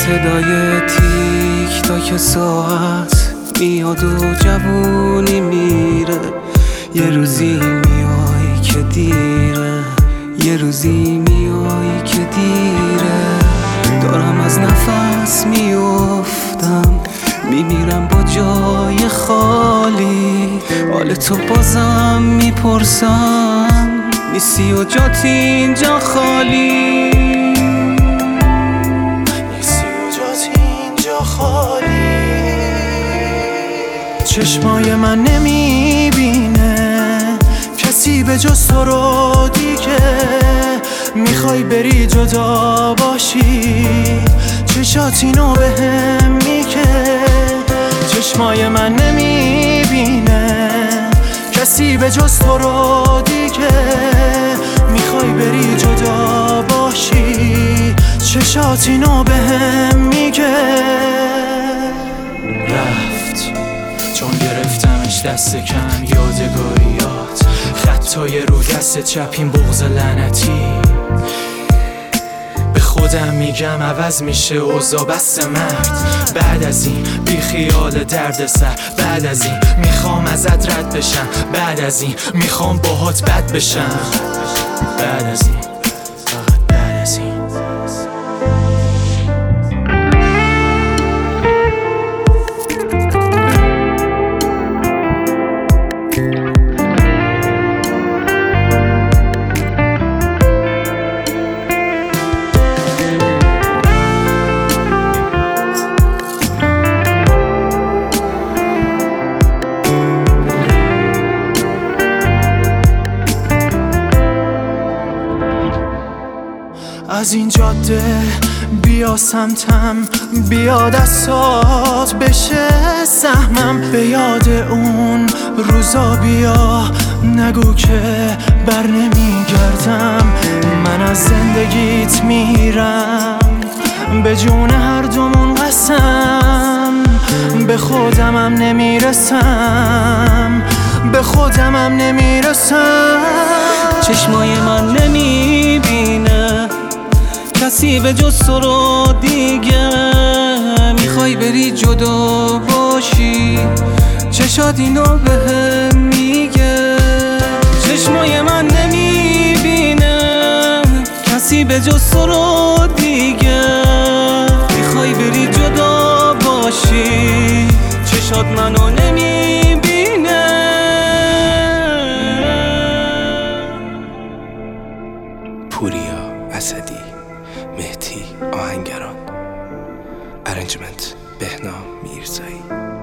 صدای تیک تاک ساعت میاد و جوونی میره. یه روزی میای که دیره، یه روزی میای که دیره. دارم از نفس میافتم، میمیرم با جای خالی. حال تو بازم میپرسم، نیستی و جات اینجا خالی. نیستی و جات اینجا خالی. چشمای من نمیبینه کسی به جز تو رو دیگه. میخوای بری جدا باشی، چشات اینو بهم میگه. چشمای من نمیبینه کسی به جز تو رو دیگه. میخوای بری جدا باشی، چشات اینو بهم میگه. رفت چون گرفتمش دست کم، یادگاریات خطای رو دست چپ، این بغض لعنتی. به خودم میگم عوض میشه اوضاع، بس مرد. بعد از این بی خیال درد سر، بعد از این میخوام ازت رد بشم، بعد از این میخوام باهات بد بشم، بعد از این فقط بعد از این. از این جاده بیا سمتم، بیا دستات بشه سهمم. به یاد اون روزا بیا، نگو که بر نمیگردم. من از زندگیت میرم، به جون هر دومون قسم. به خودمم نمیرسم، به خودمم نمیرسم. چشمای من نمیبینه کسی به جز تو رو دیگه. میخوای بری جدا باشی، چشات اینو بهم میگه. چشمای من نمیبینه کسی به جز تو رو دیگه. میخوای بری جدا باشی، چشات منو نمیبینه. پوریا اسدی، مهدی آهنگران، ارنجمنت بهنام میرزایی.